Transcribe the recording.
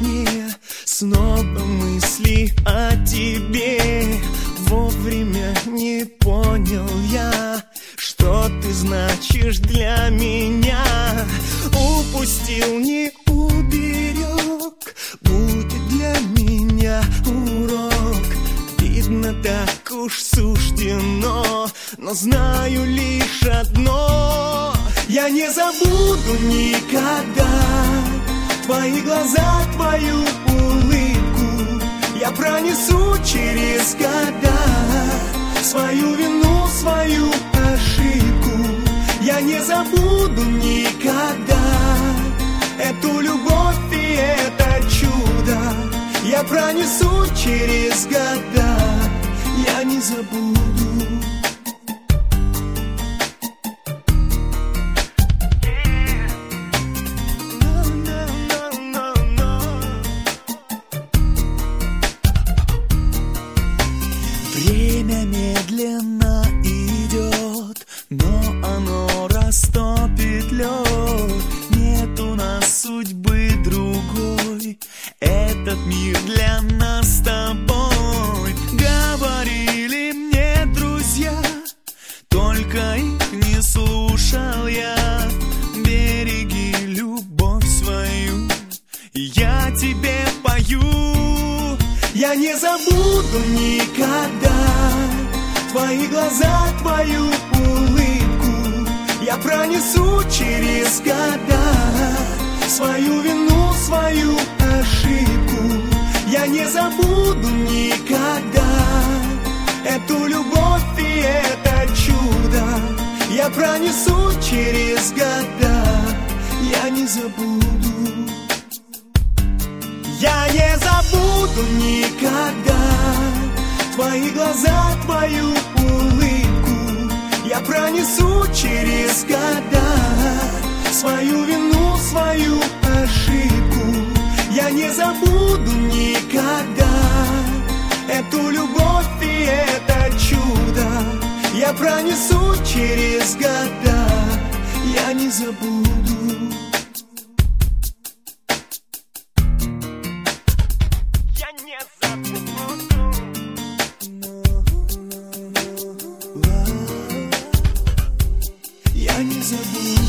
мне снова мысли о тебе. Вовремя не понял я, что ты значишь для меня. Упустил, не уберег, будет для меня урок. Видно, так уж суждено, но знаю лишь одно: я не забуду никогда твои глаза, твою улыбку. Я пронесу через года свою вину, свою ошибку. Я не забуду никогда эту любовь и это чудо. Я пронесу через года, я не забуду. Время медленно идет, но оно растопит лед. Нет у нас судьбы другой, этот мир для нас с тобой. Говорили мне друзья, только их не слушал я. Береги любовь свою, я тебе пою. Я не забуду никогда твои глаза, твою улыбку. Я пронесу через года свою вину, свою ошибку. Я не забуду никогда эту любовь и это чудо. Я пронесу через года, я не забуду. Я не забуду никогда твои глаза, твою улыбку. Я пронесу через года свою вину, свою ошибку. Я не забуду никогда эту любовь и это чудо. Я пронесу через года, я не забуду. Я не забуду.